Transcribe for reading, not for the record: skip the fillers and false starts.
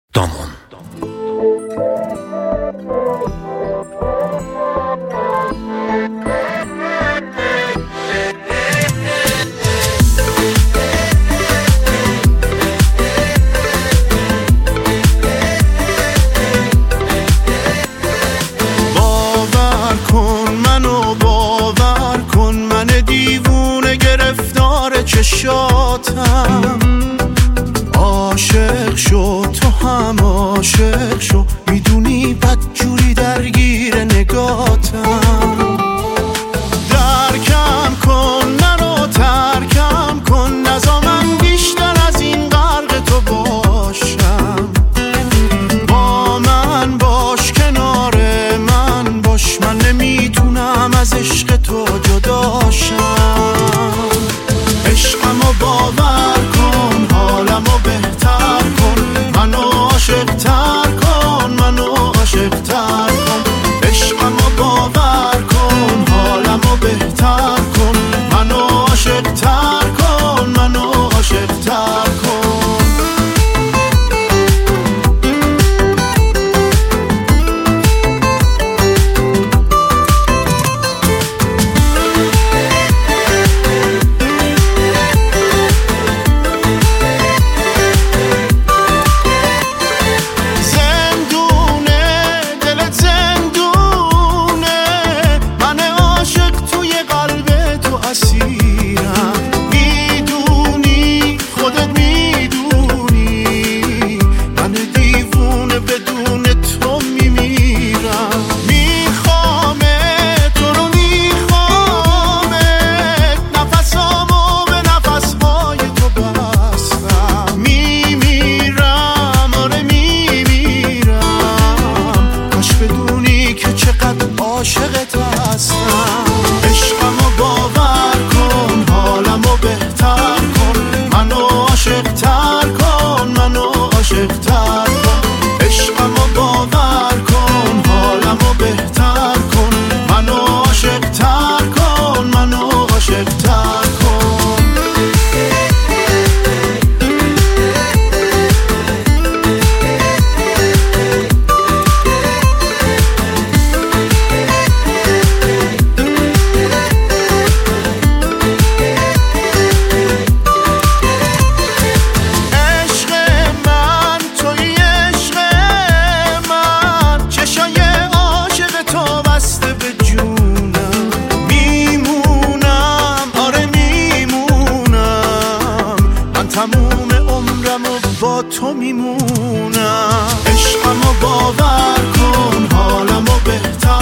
دامون. باور کن منو، باور کن من دیوونه گرفتار چشاتم. عاشق شو تو هم عاشق شو، میدونی بدجوری درگیر نگاتم. درکم کن منو، ترکم کن، نزا من بیشتر از این غرق تو باشم. با من باش، کنار من باش، من نمیتونم از عشق تو جداشم. عشقمو باور کن، حالمو بهتر کن، منو عاشق تر کن، منو عاشق تر کن. عشقمو باور کن، حالمو بهتر کن، منو عاشق تر کن، منو عاشق تر کن. میدونی خودت میدونی من دیوونه بدون تو میمیرم. میخوامت تو رو میخوامت، نفسامو به نفسهای تو بستم. میمیرم آره میمیرم، کاش بدونی که چقدر عاشقت هستم. عشقمو باور کن، حالمو بهتر کن، منو عاشق تر کن، منو عاشق تر کن. عشقمو باور کن، حالمو بهتر کن، منو عاشق تر کن، منو عاشق تر کن. تموم عمرمو با تو میمونم. عشقمو باور کن، حالمو بهتر